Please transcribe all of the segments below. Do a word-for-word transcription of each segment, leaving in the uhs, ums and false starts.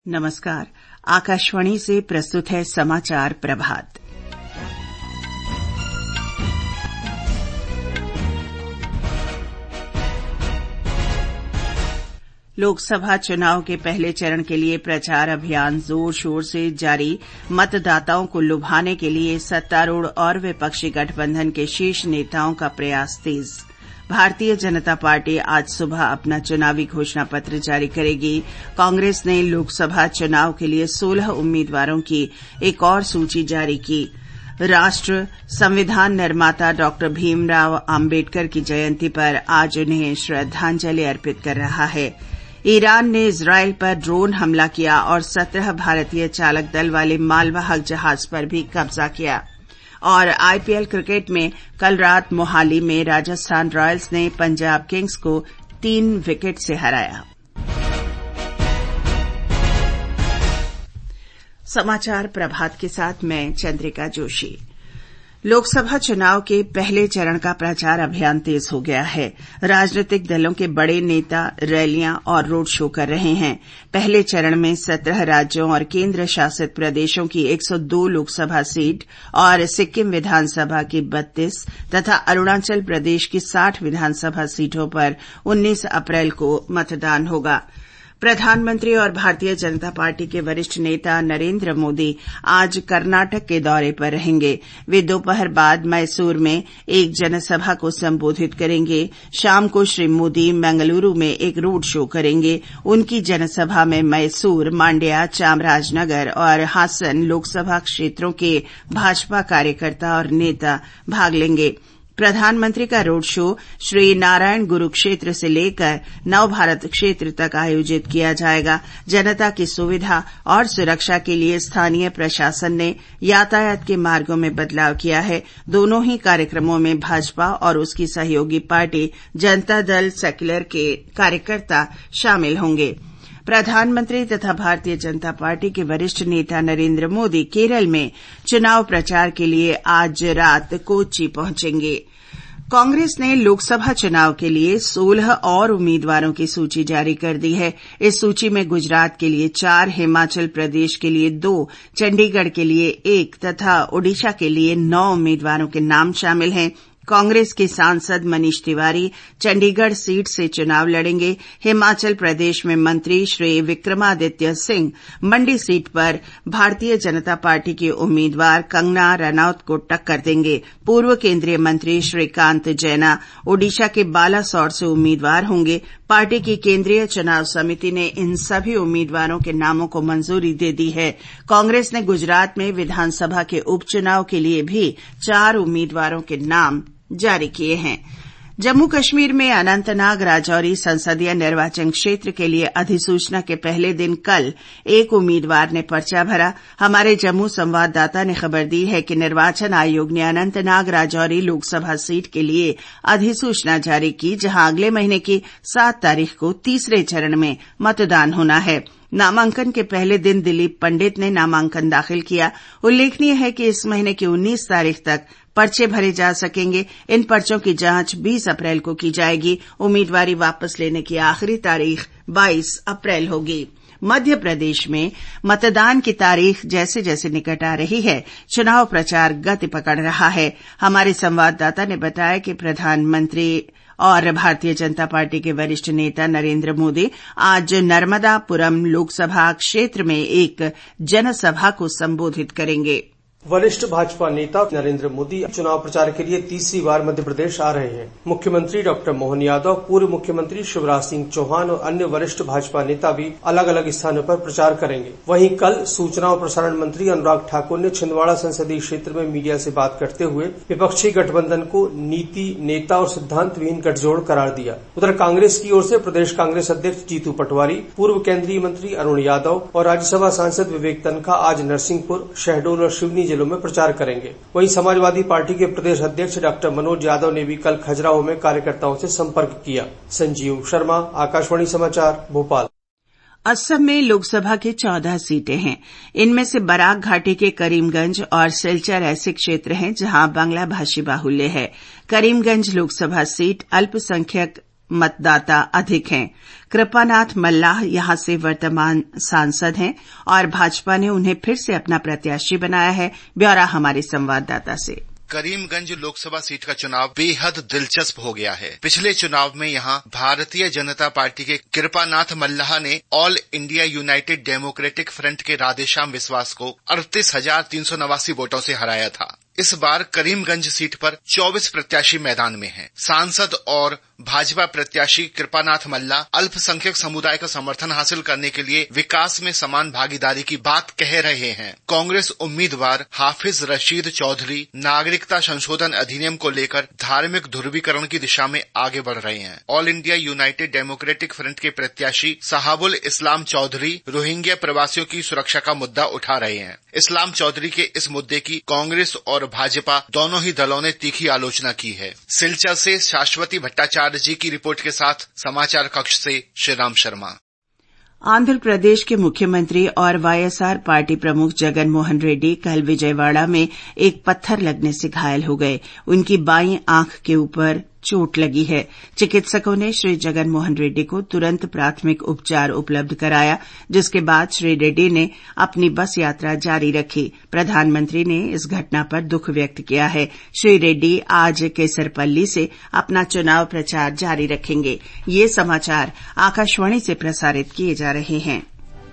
नमस्कार। आकाशवाणी से प्रस्तुत है समाचार प्रभात। लोकसभा चुनाव के पहले चरण के लिए प्रचार अभियान जोर शोर से जारी। मतदाताओं को लुभाने के लिए सत्तारूढ़ और विपक्षी गठबंधन के शीर्ष नेताओं का प्रयास तेज। भारतीय जनता पार्टी आज सुबह अपना चुनावी घोषणा पत्र जारी करेगी। कांग्रेस ने लोकसभा चुनाव के लिए सोलह उम्मीदवारों की एक और सूची जारी की। राष्ट्र संविधान निर्माता डॉक्टर भीमराव आम्बेडकर की जयंती पर आज उन्हें श्रद्धांजलि अर्पित कर रहा है। ईरान ने इजरायल पर ड्रोन हमला किया और सत्रह भारतीय चालक दल वाले मालवाहक जहाज पर भी कब्जा किया। और आईपीएल क्रिकेट में कल रात मोहाली में राजस्थान रॉयल्स ने पंजाब किंग्स को तीन विकेट से हराया। समाचार प्रभात के साथ मैं चंद्रिका जोशी। लोकसभा चुनाव के पहले चरण का प्रचार अभियान तेज हो गया है। राजनीतिक दलों के बड़े नेता रैलियां और रोड शो कर रहे हैं। पहले चरण में सत्रह राज्यों और केंद्र शासित प्रदेशों की एक सौ दो लोकसभा सीट और सिक्किम विधानसभा की बत्तीस तथा अरुणाचल प्रदेश की साठ विधानसभा सीटों पर उन्नीस अप्रैल को मतदान होगा। प्रधानमंत्री और भारतीय जनता पार्टी के वरिष्ठ नेता नरेंद्र मोदी आज कर्नाटक के दौरे पर रहेंगे। वे दोपहर बाद मैसूर में एक जनसभा को संबोधित करेंगे। शाम को श्री मोदी मंगलुरु में एक रोड शो करेंगे। उनकी जनसभा में मैसूर, मांड्या, चामराजनगर और हासन लोकसभा क्षेत्रों के भाजपा कार्यकर्ता और नेता भाग लेंगे। प्रधानमंत्री का रोड शो श्री नारायण गुरु क्षेत्र से लेकर नव भारत क्षेत्र तक आयोजित किया जाएगा। जनता की सुविधा और सुरक्षा के लिए स्थानीय प्रशासन ने यातायात के मार्गों में बदलाव किया है। दोनों ही कार्यक्रमों में भाजपा और उसकी सहयोगी पार्टी जनता दल सेक्युलर के कार्यकर्ता शामिल होंगे। प्रधानमंत्री तथा भारतीय जनता पार्टी के वरिष्ठ नेता नरेंद्र मोदी केरल में चुनाव प्रचार के लिए आज रात कोच्चि पहुंचेंगे। कांग्रेस ने लोकसभा चुनाव के लिए सोलह और उम्मीदवारों की सूची जारी कर दी है। इस सूची में गुजरात के लिए चार, हिमाचल प्रदेश के लिए दो, चंडीगढ़ के लिए एक तथा ओडिशा के लिए नौ उम्मीदवारों के नाम शामिल हैं। कांग्रेस के सांसद मनीष तिवारी चंडीगढ़ सीट से चुनाव लड़ेंगे। हिमाचल प्रदेश में मंत्री श्री विक्रमादित्य सिंह मंडी सीट पर भारतीय जनता पार्टी के उम्मीदवार कंगना रनौत को टक्कर देंगे। पूर्व केंद्रीय मंत्री श्रीकांत जैना ओडिशा के बालासोर से उम्मीदवार होंगे। पार्टी की केंद्रीय चुनाव समिति ने इन सभी उम्मीदवारों के नामों को मंजूरी दे दी है। कांग्रेस ने गुजरात में विधानसभा के उपचुनाव के लिए भी चार उम्मीदवारों के नाम जारी किए हैं। जम्मू कश्मीर में अनंतनाग राजौरी संसदीय निर्वाचन क्षेत्र के लिए अधिसूचना के पहले दिन कल एक उम्मीदवार ने पर्चा भरा। हमारे जम्मू संवाददाता ने खबर दी है कि निर्वाचन आयोग ने अनंतनाग राजौरी लोकसभा सीट के लिए अधिसूचना जारी की, जहां अगले महीने की सात तारीख को तीसरे चरण में मतदान होना है। नामांकन के पहले दिन दिलीप पंडित ने नामांकन दाखिल किया। उल्लेखनीय है कि इस महीने की उन्नीस तारीख तक पर्चे भरे जा सकेंगे। इन पर्चों की जांच बीस अप्रैल को की जाएगी। उम्मीदवारी वापस लेने की आखिरी तारीख बाईस अप्रैल होगी। मध्य प्रदेश में मतदान की तारीख जैसे जैसे निकट आ रही है, चुनाव प्रचार गति पकड़ रहा है। हमारे संवाददाता ने बताया कि प्रधानमंत्री और भारतीय जनता पार्टी के वरिष्ठ नेता नरेंद्र मोदी आज नर्मदापुरम लोकसभा क्षेत्र में एक जनसभा को संबोधित करेंगे। वरिष्ठ भाजपा नेता नरेंद्र मोदी चुनाव प्रचार के लिए तीसरी बार मध्य प्रदेश आ रहे हैं। मुख्यमंत्री डॉक्टर मोहन यादव, पूर्व मुख्यमंत्री शिवराज सिंह चौहान और अन्य वरिष्ठ भाजपा नेता भी अलग अलग स्थानों पर प्रचार करेंगे। वहीं कल सूचना और प्रसारण मंत्री अनुराग ठाकुर ने छिंदवाड़ा संसदीय क्षेत्र में मीडिया से बात करते हुए विपक्षी गठबंधन को नीति, नेता और सिद्धांत विहीन गठजोड़ करार दिया। उधर कांग्रेस की ओर से प्रदेश कांग्रेस अध्यक्ष जीतू पटवारी, पूर्व केंद्रीय मंत्री अरुण यादव और राज्यसभा सांसद विवेक तन्खा आज नरसिंहपुर, शहडोल और सिवनी जिलों में प्रचार करेंगे। वहीं समाजवादी पार्टी के प्रदेश अध्यक्ष डॉक्टर मनोज यादव ने भी कल खजुराहो में कार्यकर्ताओं से संपर्क किया। संजीव शर्मा, आकाशवाणी समाचार, भोपाल। असम में लोकसभा के चौदह सीटें हैं। इनमें से बराक घाटी के करीमगंज और सिलचर ऐसे क्षेत्र हैं जहां बांग्ला भाषी बाहुल्य है। करीमगंज लोकसभा सीट अल्पसंख्यक मतदाता अधिक हैं। कृपानाथ मल्लाह यहां से वर्तमान सांसद हैं और भाजपा ने उन्हें फिर से अपना प्रत्याशी बनाया है। ब्यौरा हमारे संवाददाता से। करीमगंज लोकसभा सीट का चुनाव बेहद दिलचस्प हो गया है। पिछले चुनाव में यहां भारतीय जनता पार्टी के कृपानाथ मल्लाह ने all India United Democratic Front के राधेश्याम विश्वास को अड़तीस हजार तीन सौ नवासी वोटों से हराया था। इस बार करीमगंज सीट पर चौबीस प्रत्याशी मैदान में हैं। सांसद और भाजपा प्रत्याशी कृपानाथ मल्लाह अल्पसंख्यक समुदाय का समर्थन हासिल करने के लिए विकास में समान भागीदारी की बात कह रहे हैं। कांग्रेस उम्मीदवार हाफिज रशीद चौधरी नागरिकता संशोधन अधिनियम को लेकर धार्मिक ध्रुवीकरण की दिशा में आगे बढ़ रहे हैं। All India United Democratic Front के प्रत्याशी साहबुल इस्लाम चौधरी रोहिंग्या प्रवासियों की सुरक्षा का मुद्दा उठा रहे हैं। इस्लाम चौधरी के इस मुद्दे की कांग्रेस और भाजपा दोनों ही दलों ने तीखी आलोचना की है। सिलचर से शाश्वती भट्टाचार्य जी की रिपोर्ट के साथ समाचार कक्ष से श्रीराम शर्मा। आंध्र प्रदेश के मुख्यमंत्री और वाईएसआर पार्टी प्रमुख जगन मोहन रेड्डी कल विजयवाड़ा में एक पत्थर लगने से घायल हो गए। उनकी बाईं आंख के ऊपर चोट लगी है। चिकित्सकों ने श्री जगन मोहन रेड्डी को तुरंत प्राथमिक उपचार उपलब्ध कराया, जिसके बाद श्री रेड्डी ने अपनी बस यात्रा जारी रखी। प्रधानमंत्री ने इस घटना पर दुख व्यक्त किया है। श्री रेड्डी आज केसरपल्ली से अपना चुनाव प्रचार जारी रखेंगे। ये समाचार आकाशवाणी से प्रसारित किए जा रहे हैं।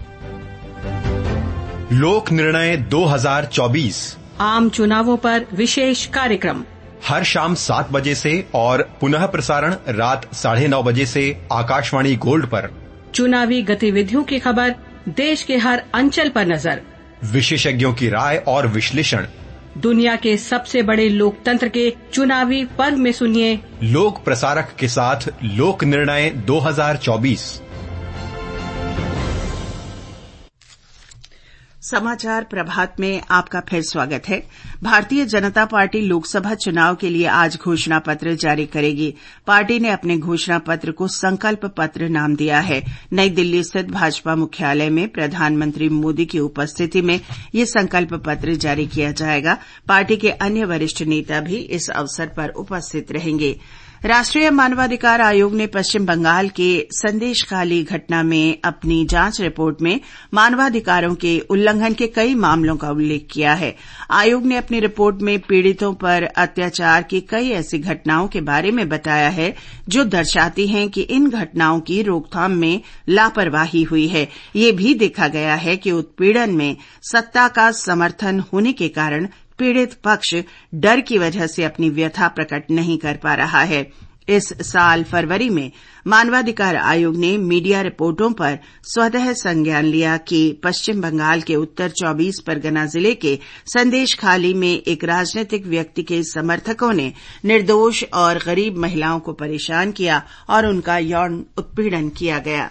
लोक निर्णय दो हज़ार चौबीस आम चुनावों पर विशेष कार्यक्रम हर शाम सात बजे से और पुनः प्रसारण रात साढ़े नौ बजे से आकाशवाणी गोल्ड पर। चुनावी गतिविधियों की खबर, देश के हर अंचल पर नजर, विशेषज्ञों की राय और विश्लेषण। दुनिया के सबसे बड़े लोकतंत्र के चुनावी पर्व में सुनिए लोक प्रसारक के साथ लोक निर्णय दो हज़ार चौबीस। समाचार प्रभात में आपका फिर स्वागत है। भारतीय जनता पार्टी लोकसभा चुनाव के लिए आज घोषणा पत्र जारी करेगी। पार्टी ने अपने घोषणा पत्र को संकल्प पत्र नाम दिया है। नई दिल्ली स्थित भाजपा मुख्यालय में प्रधानमंत्री मोदी की उपस्थिति में ये संकल्प पत्र जारी किया जाएगा। पार्टी के अन्य वरिष्ठ नेता भी इस अवसर पर उपस्थित रहेंगे। राष्ट्रीय मानवाधिकार आयोग ने पश्चिम बंगाल के संदेशखाली घटना में अपनी जांच रिपोर्ट में मानवाधिकारों के उल्लंघन के कई मामलों का उल्लेख किया है। आयोग ने अपनी रिपोर्ट में पीड़ितों पर अत्याचार की कई ऐसी घटनाओं के बारे में बताया है जो दर्शाती हैं कि इन घटनाओं की रोकथाम में लापरवाही हुई है। ये भी देखा गया है कि उत्पीड़न में सत्ता का समर्थन होने के कारण पीड़ित पक्ष डर की वजह से अपनी व्यथा प्रकट नहीं कर पा रहा है। इस साल फरवरी में मानवाधिकार आयोग ने मीडिया रिपोर्टों पर स्वतः संज्ञान लिया कि पश्चिम बंगाल के उत्तर चौबीस परगना जिले के संदेशखाली में एक राजनीतिक व्यक्ति के समर्थकों ने निर्दोष और गरीब महिलाओं को परेशान किया और उनका यौन उत्पीड़न किया गया।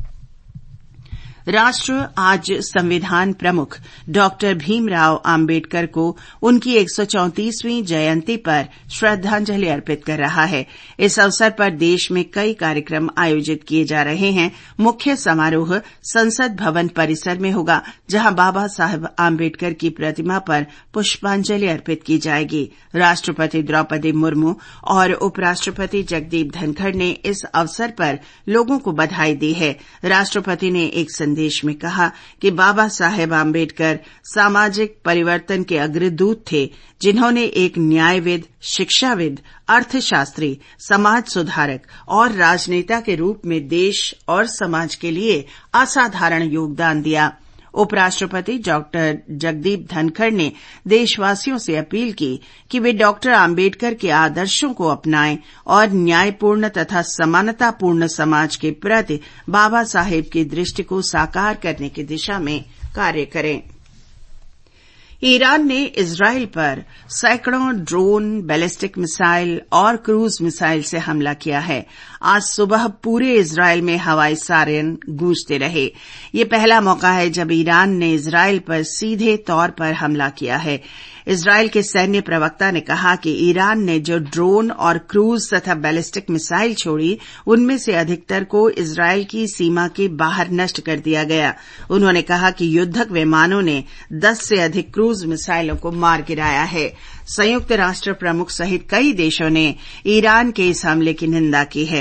राष्ट्र आज संविधान प्रमुख डॉक्टर भीमराव आम्बेडकर को उनकी एक सौ चौंतीसवीं जयंती पर श्रद्धांजलि अर्पित कर रहा है। इस अवसर पर देश में कई कार्यक्रम आयोजित किए जा रहे हैं। मुख्य समारोह संसद भवन परिसर में होगा, जहां बाबा साहेब आम्बेडकर की प्रतिमा पर पुष्पांजलि अर्पित की जाएगी। राष्ट्रपति द्रौपदी मुर्मू और उपराष्ट्रपति जगदीप धनखड़ ने इस अवसर पर लोगों को बधाई दी है। राष्ट्रपति ने एक संदेश में कहा कि बाबा साहेब आम्बेडकर सामाजिक परिवर्तन के अग्रदूत थे, जिन्होंने एक न्यायविद, शिक्षाविद, अर्थशास्त्री, समाज सुधारक और राजनेता के रूप में देश और समाज के लिए असाधारण योगदान दिया। उपराष्ट्रपति डॉक्टर जगदीप धनखड़ ने देशवासियों से अपील की कि वे डॉक्टर आम्बेडकर के आदर्शों को अपनाएं और न्यायपूर्ण तथा समानतापूर्ण समाज के प्रति बाबा साहेब की दृष्टि को साकार करने की दिशा में कार्य करें। ईरान ने इजरायल पर सैकड़ों ड्रोन, बैलिस्टिक मिसाइल और क्रूज मिसाइल से हमला किया है। आज सुबह पूरे इजरायल में हवाई सायरन गूंजते रहे। ये पहला मौका है जब ईरान ने इजरायल पर सीधे तौर पर हमला किया है। इजरायल के सैन्य प्रवक्ता ने कहा कि ईरान ने जो ड्रोन और क्रूज तथा बैलिस्टिक मिसाइल छोड़ी, उनमें से अधिकतर को इजरायल की सीमा के बाहर नष्ट कर दिया गया। उन्होंने कहा कि युद्धक विमानों ने दस से अधिक क्रूज मिसाइलों को मार गिराया है। संयुक्त राष्ट्र प्रमुख सहित कई देशों ने ईरान के इस हमले की निंदा की है।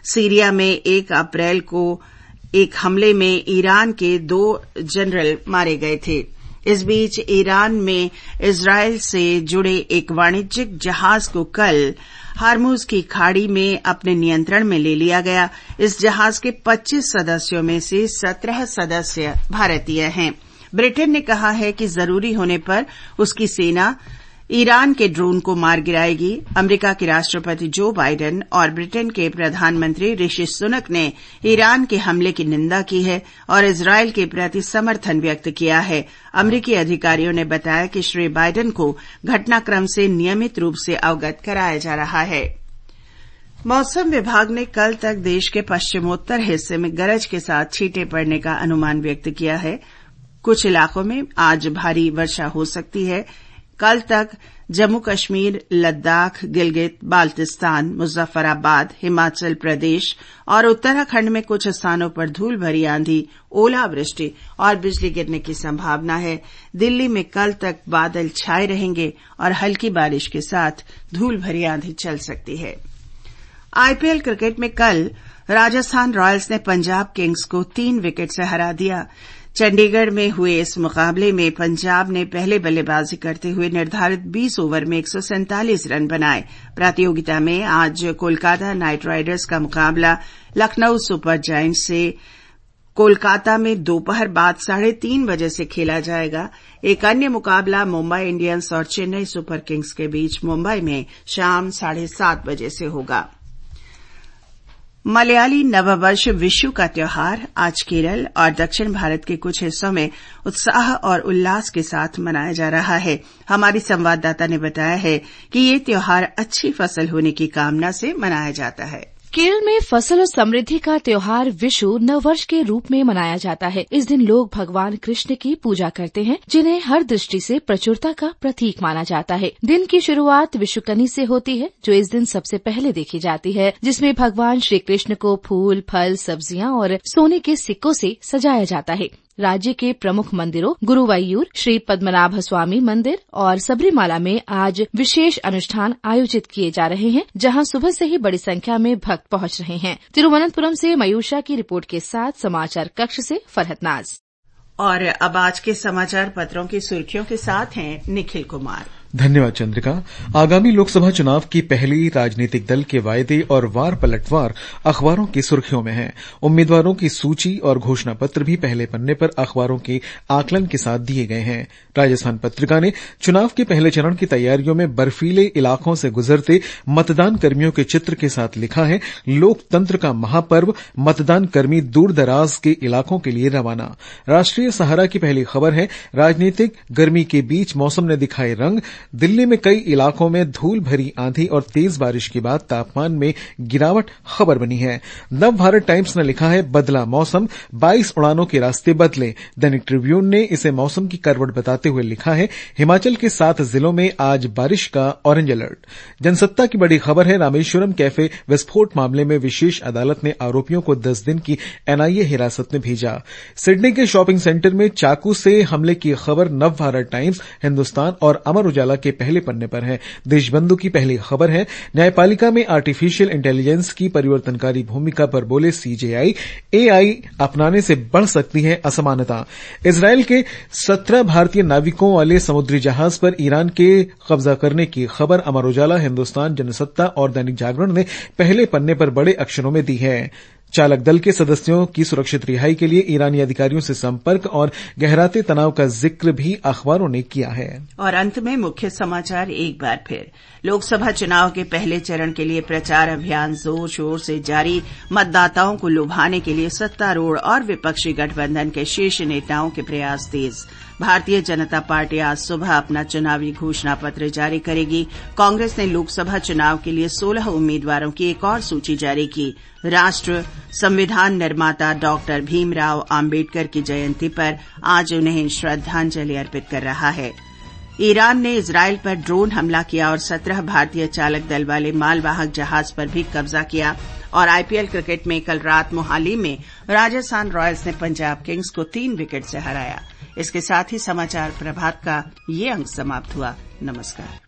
सीरिया में एक अप्रैल को एक हमले में ईरान के दो जनरल मारे गए थे। इस बीच ईरान में इजरायल से जुड़े एक वाणिज्यिक जहाज को कल हार्मुज की खाड़ी में अपने नियंत्रण में ले लिया गया। इस जहाज के पच्चीस सदस्यों में से सत्रह सदस्य भारतीय हैं। ब्रिटेन ने कहा है कि जरूरी होने पर उसकी सेना ईरान के ड्रोन को मार गिराएगी। अमेरिका के राष्ट्रपति जो बाइडेन और ब्रिटेन के प्रधानमंत्री ऋषि सुनक ने ईरान के हमले की निंदा की है और इजरायल के प्रति समर्थन व्यक्त किया है। अमेरिकी अधिकारियों ने बताया कि श्री बाइडेन को घटनाक्रम से नियमित रूप से अवगत कराया जा रहा है। मौसम विभाग ने कल तक देश के पश्चिमोत्तर हिस्से में गरज के साथ छींटे पड़ने का अनुमान व्यक्त किया है। कुछ इलाकों में आज भारी वर्षा हो सकती है। कल तक जम्मू कश्मीर, लद्दाख, गिलगित, बाल्टिस्तान, मुजफ्फराबाद, हिमाचल प्रदेश और उत्तराखंड में कुछ स्थानों पर धूल भरी आंधी, ओलावृष्टि और बिजली गिरने की संभावना है। दिल्ली में कल तक बादल छाए रहेंगे और हल्की बारिश के साथ धूल भरी आंधी चल सकती है। आईपीएल क्रिकेट में कल राजस्थान रॉयल्स ने पंजाब किंग्स को तीन विकेट से हरा दिया। चंडीगढ़ में हुए इस मुकाबले में पंजाब ने पहले बल्लेबाजी करते हुए निर्धारित बीस ओवर में एक सौ सैंतालीस रन बनाए। प्रतियोगिता में आज कोलकाता नाइट राइडर्स का मुकाबला लखनऊ सुपर जायंट्स से कोलकाता में दोपहर बाद साढ़े तीन बजे से खेला जाएगा। एक अन्य मुकाबला मुंबई इंडियंस और चेन्नई सुपर किंग्स के बीच मुंबई में शाम साढ़े सात बजे से होगा। मलयाली नववर्ष विशु का त्योहार आज केरल और दक्षिण भारत के कुछ हिस्सों में उत्साह और उल्लास के साथ मनाया जा रहा है। हमारी संवाददाता ने बताया है कि ये त्योहार अच्छी फसल होने की कामना से मनाया जाता है। केरल में फसल और समृद्धि का त्योहार विशु नववर्ष के रूप में मनाया जाता है। इस दिन लोग भगवान कृष्ण की पूजा करते हैं, जिन्हें हर दृष्टि से प्रचुरता का प्रतीक माना जाता है। दिन की शुरुआत विशुकनी से होती है, जो इस दिन सबसे पहले देखी जाती है, जिसमें भगवान श्री कृष्ण को फूल, फल, सब्जियां और सोने के सिक्कों से सजाया जाता है। राज्य के प्रमुख मंदिरों गुरुवायूर, श्री पद्मनाभ स्वामी मंदिर और सबरीमाला में आज विशेष अनुष्ठान आयोजित किए जा रहे हैं, जहां सुबह से ही बड़ी संख्या में भक्त पहुंच रहे हैं। तिरुवनंतपुरम से मयूषा की रिपोर्ट के साथ समाचार कक्ष से फरहत नाज। और अब आज के समाचार पत्रों की सुर्खियों के साथ हैं निखिल कुमार। धन्यवाद चंद्रिका। आगामी लोकसभा चुनाव की पहली राजनीतिक दल के वायदे और वार पलटवार अखबारों की सुर्खियों में हैं। उम्मीदवारों की सूची और घोषणा पत्र भी पहले पन्ने पर अखबारों के आकलन के साथ दिए गए हैं। राजस्थान पत्रिका ने चुनाव के पहले चरण की तैयारियों में बर्फीले इलाकों से गुजरते मतदान कर्मियों के चित्र के साथ लिखा है, लोकतंत्र का महापर्व, मतदान कर्मी दूर दराज के इलाकों के लिए रवाना। राष्ट्रीय सहारा की पहली खबर है, राजनीतिक गर्मी के बीच मौसम ने दिखाए रंग। दिल्ली में कई इलाकों में धूल भरी आंधी और तेज बारिश के बाद तापमान में गिरावट खबर बनी है। नव भारत टाइम्स ने लिखा है, बदला मौसम, बाईस उड़ानों के रास्ते बदले। दैनिक ट्रिब्यून ने इसे मौसम की करवट बताते हुए लिखा है, हिमाचल के सात जिलों में आज बारिश का ऑरेंज अलर्ट। जनसत्ता की बड़ी खबर है, रामेश्वरम कैफे विस्फोट मामले में विशेष अदालत ने आरोपियों को दस दिन की एनआईए हिरासत में भेजा। सिडनी के शॉपिंग सेंटर में चाकू से हमले की खबर नव भारत टाइम्स, हिंदुस्तान और अमर उजाला के पहले पन्ने पर है। देशबंधु की पहली खबर है, न्यायपालिका में आर्टिफिशियल इंटेलिजेंस की परिवर्तनकारी भूमिका पर बोले सीजेआई, एआई अपनाने से बढ़ सकती है असमानता। इजरायल के सत्रह भारतीय नाविकों वाले समुद्री जहाज पर ईरान के कब्जा करने की खबर अमर उजाला, हिंदुस्तान, जनसत्ता और दैनिक जागरण ने पहले पन्ने पर बड़े अक्षरों में दी है। चालक दल के सदस्यों की सुरक्षित रिहाई के लिए ईरानी अधिकारियों से संपर्क और गहराते तनाव का जिक्र भी अखबारों ने किया है। और अंत में मुख्य समाचार एक बार फिर। लोकसभा चुनाव के पहले चरण के लिए प्रचार अभियान जोर शोर से जारी। मतदाताओं को लुभाने के लिए सत्तारूढ़ और विपक्षी गठबंधन के शीर्ष नेताओं के प्रयास तेज। भारतीय जनता पार्टी आज सुबह अपना चुनावी घोषणा पत्र जारी करेगी। कांग्रेस ने लोकसभा चुनाव के लिए सोलह उम्मीदवारों की एक और सूची जारी की। राष्ट्र संविधान निर्माता डॉक्टर भीमराव आम्बेडकर की जयंती पर आज उन्हें श्रद्धांजलि अर्पित कर रहा है। ईरान ने इजरायल पर ड्रोन हमला किया और सत्रह भारतीय चालक दल वाले मालवाहक जहाज पर भी कब्जा किया। और आईपीएल क्रिकेट में कल रात मोहाली में राजस्थान रॉयल्स ने पंजाब किंग्स को तीन विकेट से हराया। इसके साथ ही समाचार प्रभात का ये अंक समाप्त हुआ। नमस्कार।